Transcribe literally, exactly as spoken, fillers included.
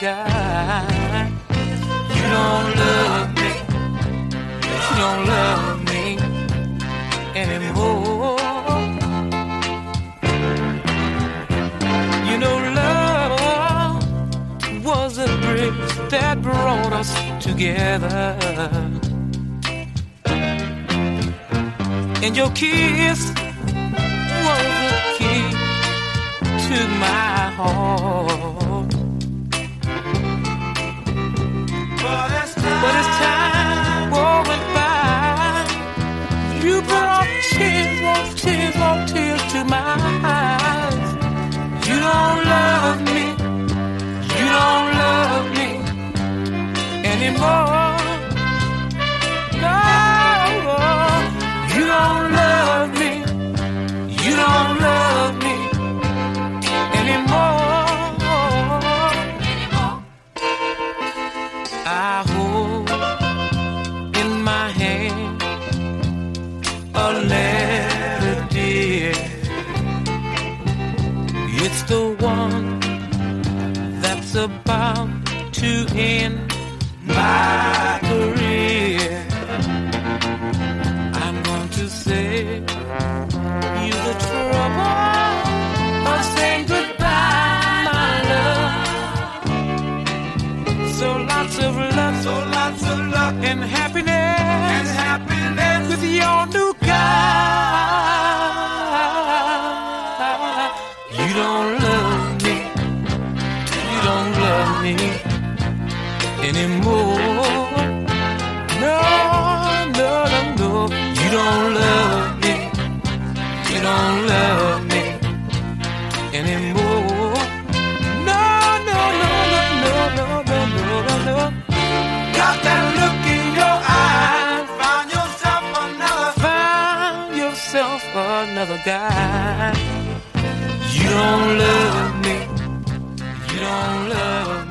guy. You don't love me. You don't love me anymore. You know, love was a bridge that brought us together. And your kiss was the key to my heart. But as time, but as time went by, you brought tears, more tears, more tears to my eyes. You don't love me, you don't love me anymore. No, you don't love me, you don't love me anymore. I hold in my hand a letter, dear. It's the one that's about to end my career. I'm going to save you the trouble of saying goodbye, my love. So lots of luck, so lots of luck and happiness, and happiness with your new guy. You don't love me, you don't love me anymore. No, no, no, no. You don't love me, you don't love me anymore. No, no, no, no, no, no, no, no, no. Got that look in your eyes. Found yourself another. Found yourself another guy. You don't love me. You don't love me.